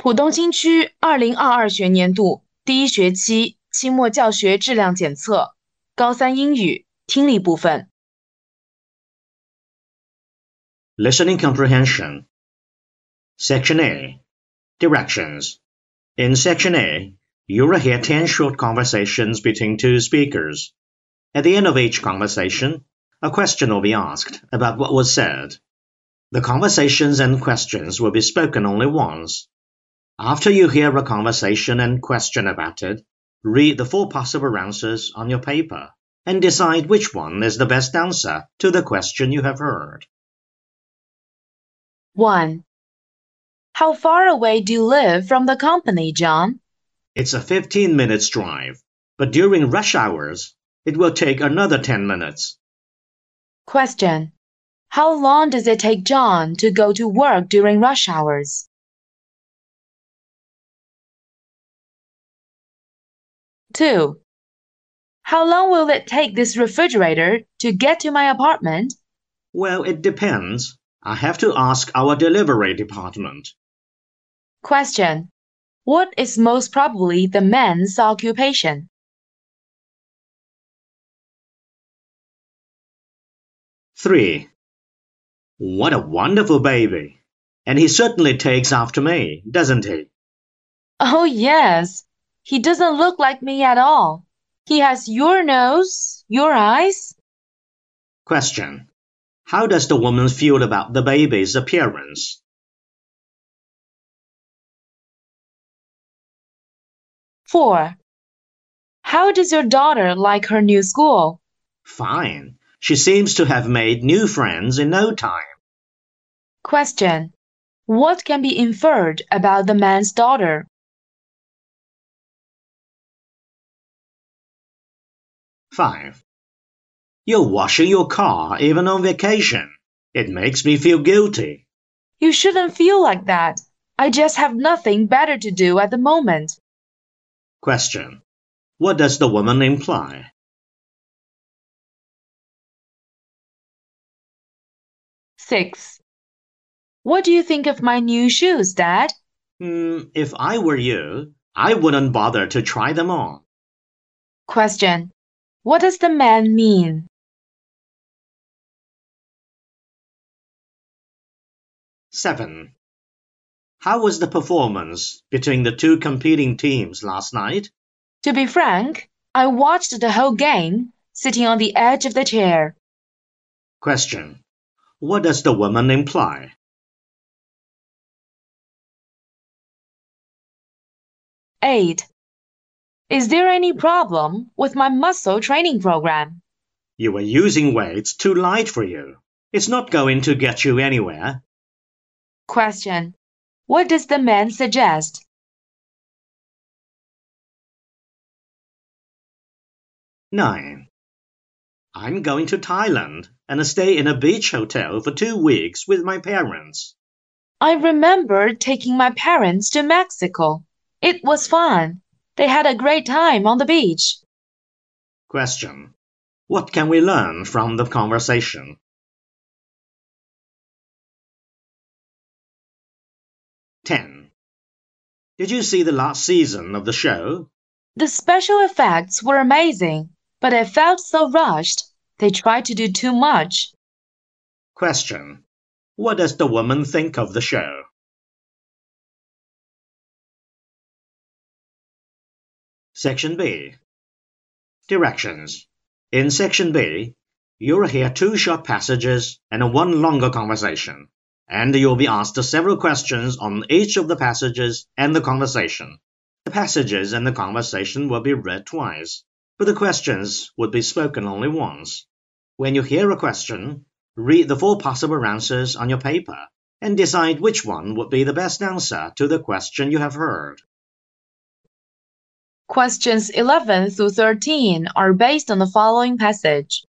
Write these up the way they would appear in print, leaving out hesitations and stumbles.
浦东新区2022学年度第一学期期末教学质量检测，高三英语听力部分。 Listening Comprehension. Section A. Directions. In Section A, you will hear 10 short conversations between two speakers. At the end of each conversation, a question will be asked about what was said. The conversations and questions will be spoken only once. After you hear a conversation and question about it, read the 4 possible answers on your paper and decide which one is the best answer to the question you have heard. 1. How far away do you live from the company, John? It's a 15 minutes drive, but during rush hours, it will take another 10 minutes. Question. How long does it take John to go to work during rush hours? 2. How long will it take this refrigerator to get to my apartment? Well, it depends. I have to ask our delivery department. Question. What is most probably the man's occupation? 3. What a wonderful baby. And he certainly takes after me, doesn't he? Oh, yes. He doesn't look like me at all. He has your nose, your eyes. Question. How does the woman feel about the baby's appearance? 4. How does your daughter like her new school? Fine. She seems to have made new friends in no time. Question. What can be inferred about the man's daughter? 5. You're washing your car even on vacation. It makes me feel guilty. You shouldn't feel like that. I just have nothing better to do at the moment. Question. What does the woman imply? 6. What do you think of my new shoes, Dad? If I were you, I wouldn't bother to try them on. Question. What does the man mean? 7. How was the performance between the two competing teams last night? To be frank, I watched the whole game, sitting on the edge of the chair. Question. What does the woman imply? 8. Is there any problem with my muscle training program? You were using weights too light for you. It's not going to get you anywhere. Question. What does the man suggest? 9. I'm going to Thailand and stay in a beach hotel for 2 weeks with my parents. I remember taking my parents to Mexico. It was fun. They had a great time on the beach. Question. What can we learn from the conversation? 10. Did you see the last season of the show? The special effects were amazing, but it felt so rushed. They tried to do too much. Question. What does the woman think of the show? Section B. Directions. In Section B, you'll hear 2 short passages and 1 longer conversation, and you'll be asked several questions on each of the passages and the conversation. The passages and the conversation will be read twice, but the questions would be spoken only once. When you hear a question, read the 4 possible answers on your paper and decide which one would be the best answer to the question you have heard. Questions 11 through 13 are based on the following passage.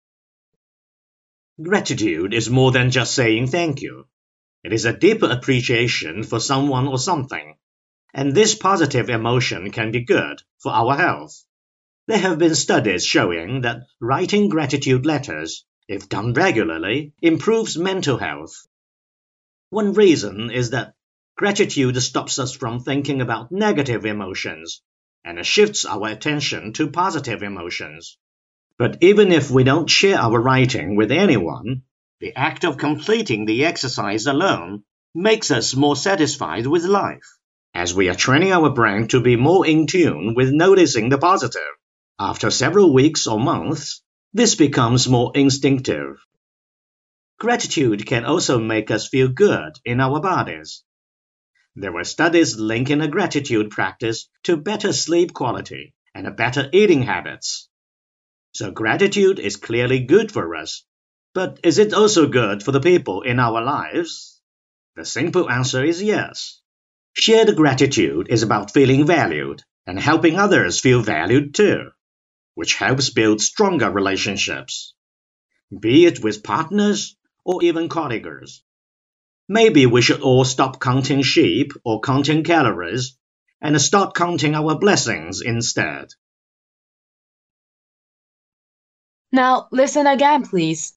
Gratitude is more than just saying thank you. It is a deeper appreciation for someone or something, and this positive emotion can be good for our health. There have been studies showing that writing gratitude letters, if done regularly, improves mental health. One reason is that Gratitude stops us from thinking about negative emotions and shifts our attention to positive emotions. But even if we don't share our writing with anyone, the act of completing the exercise alone makes us more satisfied with life, as we are training our brain to be more in tune with noticing the positive. After several weeks or months, this becomes more instinctive. Gratitude can also make us feel good in our bodies. There were studies linking a gratitude practice to better sleep quality and better eating habits. So gratitude is clearly good for us, but is it also good for the people in our lives? The simple answer is yes. Shared gratitude is about feeling valued and helping others feel valued too, which helps build stronger relationships, be it with partners or even colleagues. Maybe we should all stop counting sheep or counting calories and start counting our blessings instead. Now listen again, please.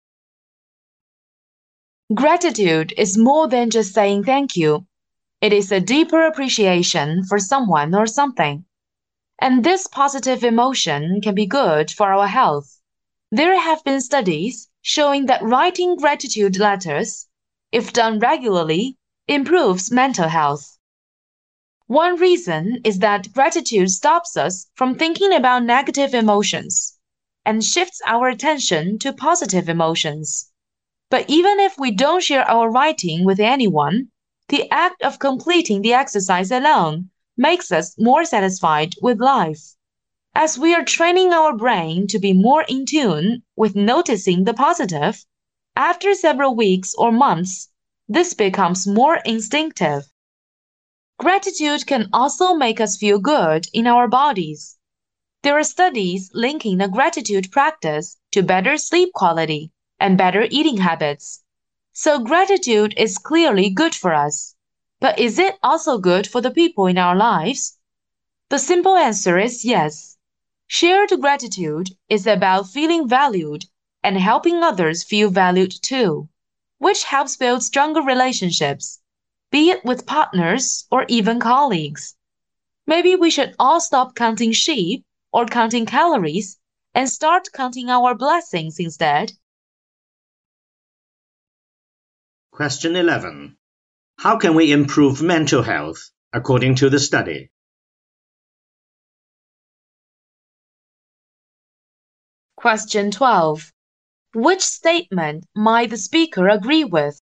Gratitude is more than just saying thank you. It is a deeper appreciation for someone or something. And this positive emotion can be good for our health. There have been studies showing that writing gratitude letters, if done regularly, improves mental health. One reason is that gratitude stops us from thinking about negative emotions and shifts our attention to positive emotions. But even if we don't share our writing with anyone, the act of completing the exercise alone makes us more satisfied with life. As we are training our brain to be more in tune with noticing the positive, after several weeks or months, this becomes more instinctive. Gratitude can also make us feel good in our bodies. There are studies linking the gratitude practice to better sleep quality and better eating habits. So gratitude is clearly good for us. But is it also good for the people in our lives? The simple answer is yes. Shared gratitude is about feeling valued and helping others feel valued too, which helps build stronger relationships, be it with partners or even colleagues. Maybe we should all stop counting sheep or counting calories and start counting our blessings instead. Question 11. How can we improve mental health according to the study? Question 12. Which statement might the speaker agree with?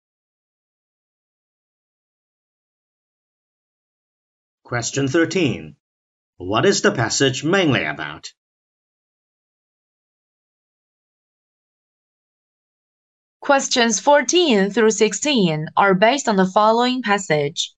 Question 13. What is the passage mainly about? Questions 14 through 16 are based on the following passage.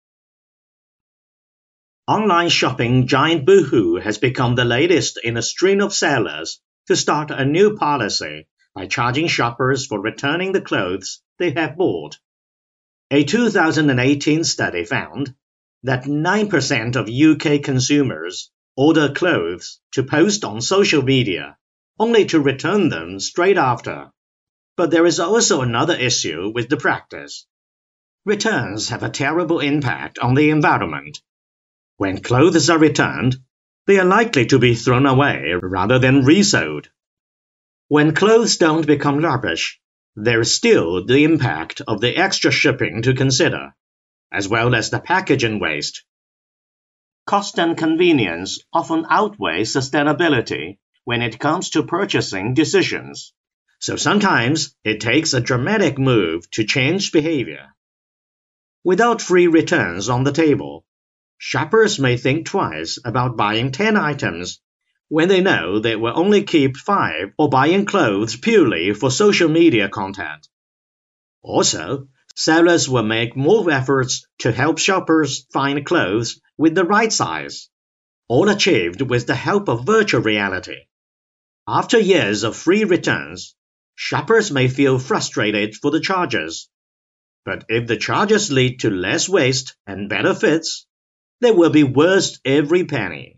Online shopping giant Boohoo has become the latest in a string of sellers to start a new policy by charging shoppers for returning the clothes they have bought. A 2018 study found that 9% of UK consumers order clothes to post on social media, only to return them straight after. But there is also another issue with the practice. Returns have a terrible impact on the environment. When clothes are returned, they are likely to be thrown away rather than resold. When clothes don't become rubbish, there is still the impact of the extra shipping to consider, as well as the packaging waste. Cost and convenience often outweigh sustainability when it comes to purchasing decisions. So sometimes it takes a dramatic move to change behavior. Without free returns on the table, shoppers may think twice about buying 10 items when they know they will only keep 5, or buying clothes purely for social media content. Also, sellers will make more efforts to help shoppers find clothes with the right size, all achieved with the help of virtual reality. After years of free returns, shoppers may feel frustrated for the charges. But if the charges lead to less waste and better fits, they will be worth every penny.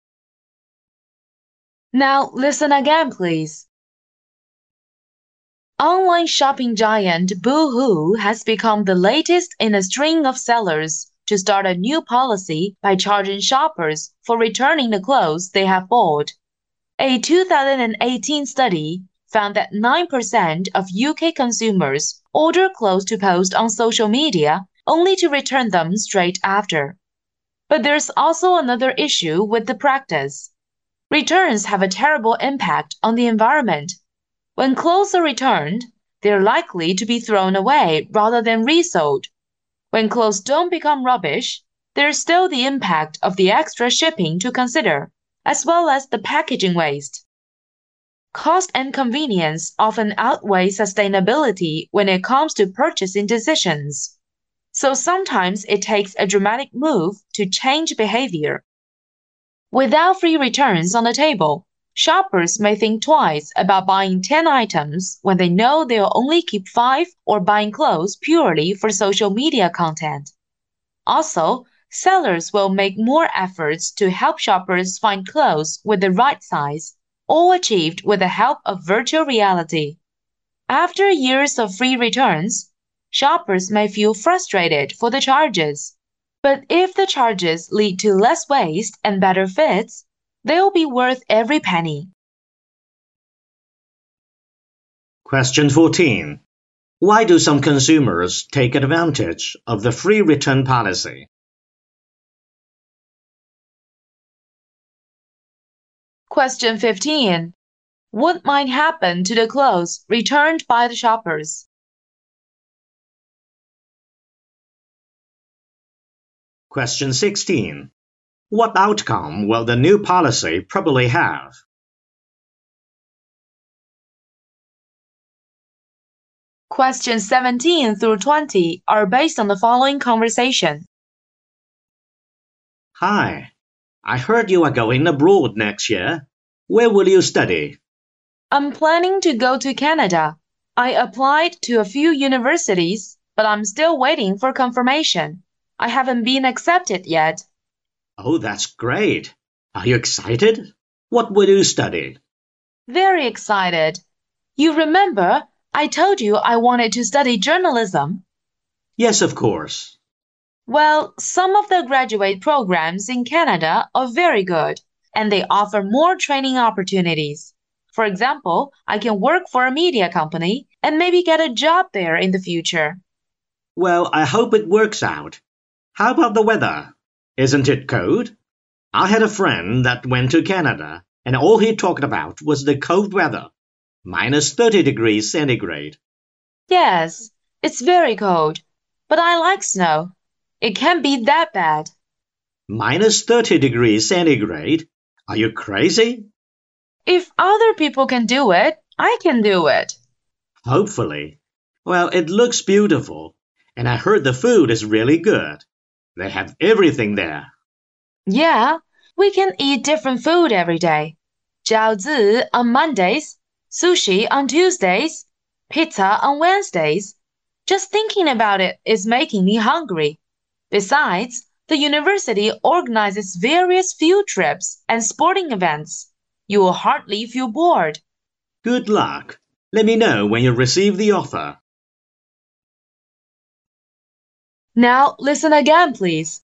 Now listen again, please. Online shopping giant Boohoo has become the latest in a string of sellers to start a new policy by charging shoppers for returning the clothes they have bought. A 2018 study found that 9% of UK consumers order clothes to post on social media only to return them straight after. But there's also another issue with the practice. Returns have a terrible impact on the environment. When clothes are returned, they're likely to be thrown away rather than resold. When clothes don't become rubbish, there's still the impact of the extra shipping to consider, as well as the packaging waste. Cost and convenience often outweigh sustainability when it comes to purchasing decisions. So sometimes it takes a dramatic move to change behavior. Without free returns on the table, shoppers may think twice about buying 10 items when they know they'll only keep 5 or buying clothes purely for social media content. Also, sellers will make more efforts to help shoppers find clothes with the right size, all achieved with the help of virtual reality. After years of free returns, shoppers may feel frustrated for the charges. But if the charges lead to less waste and better fits, they'll be worth every penny. Question 14. Why do some consumers take advantage of the free return policy? Question 15. What might happen to the clothes returned by the shoppers? Question 16. What outcome will the new policy probably have? Questions 17 through 20 are based on the following conversation. Hi, I heard you are going abroad next year. Where will you study? I'm planning to go to Canada. I applied to a few universities, but I'm still waiting for confirmation. I haven't been accepted yet. Oh, that's great. Are you excited? What will you study? Very excited. You remember, I told you I wanted to study journalism? Yes, of course. Well, some of the graduate programs in Canada are very good, and they offer more training opportunities. For example, I can work for a media company and maybe get a job there in the future. Well, I hope it works out. How about the weather? Isn't it cold? I had a friend that went to Canada, and all he talked about was the cold weather. Minus 30 degrees centigrade. Yes, it's very cold, but I like snow. It can't be that bad. Minus 30 degrees centigrade? Are you crazy? If other people can do it, I can do it. Hopefully. Well, it looks beautiful, and I heard the food is really good. They have everything there. Yeah, we can eat different food every day. 饺子 on Mondays, sushi on Tuesdays, pizza on Wednesdays. Just thinking about it is making me hungry. Besides, the university organizes various field trips and sporting events. You will hardly feel bored. Good luck. Let me know when you receive the offer. Now listen again, please.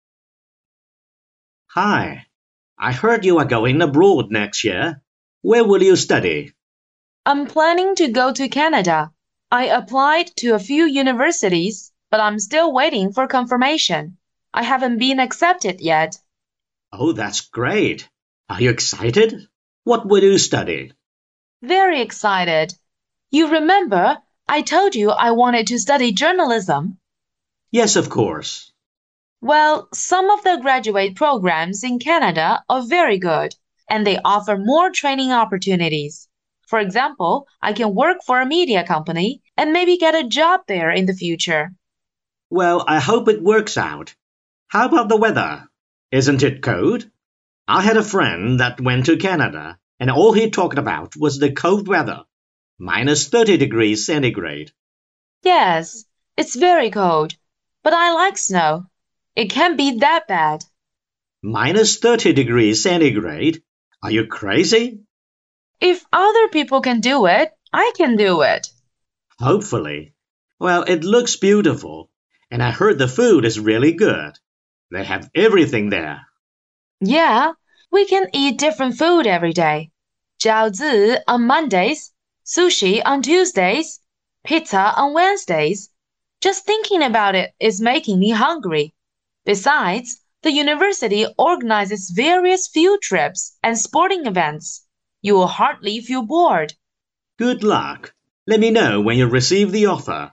Hi, I heard you are going abroad next year. Where will you study? I'm planning to go to Canada. I applied to a few universities, but I'm still waiting for confirmation. I haven't been accepted yet. Oh, that's great. Are you excited? What will you study? Very excited. You remember, I told you I wanted to study journalism? Yes, of course. Well, some of the graduate programs in Canada are very good, and they offer more training opportunities. For example, I can work for a media company and maybe get a job there in the future. Well, I hope it works out. How about the weather? Isn't it cold? I had a friend that went to Canada, and all he talked about was the cold weather. Minus 30 degrees centigrade. Yes, it's very cold, but I like snow. It can't be that bad. Minus 30 degrees centigrade? Are you crazy? If other people can do it, I can do it. Hopefully. Well, it looks beautiful, and I heard the food is really good. They have everything there. Yeah, we can eat different food every day. 饺子 on Mondays, sushi on Tuesdays, pizza on Wednesdays. Just thinking about it is making me hungry. Besides, the university organizes various field trips and sporting events. You will hardly feel bored. Good luck. Let me know when you receive the offer.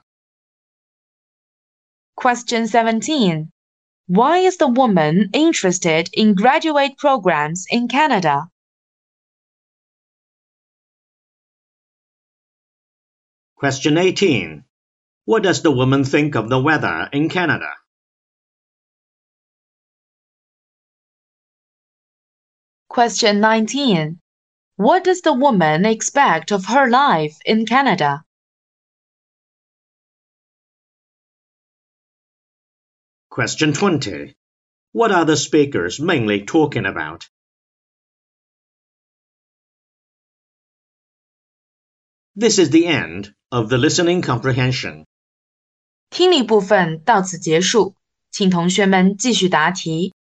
Question 17. Why is the woman interested in graduate programs in Canada? Question 18. What does the woman think of the weather in Canada? Question 19. What does the woman expect of her life in Canada? Question 20. What are the speakers mainly talking about? This is the end of the listening comprehension. 听力部分到此结束，请同学们继续答题。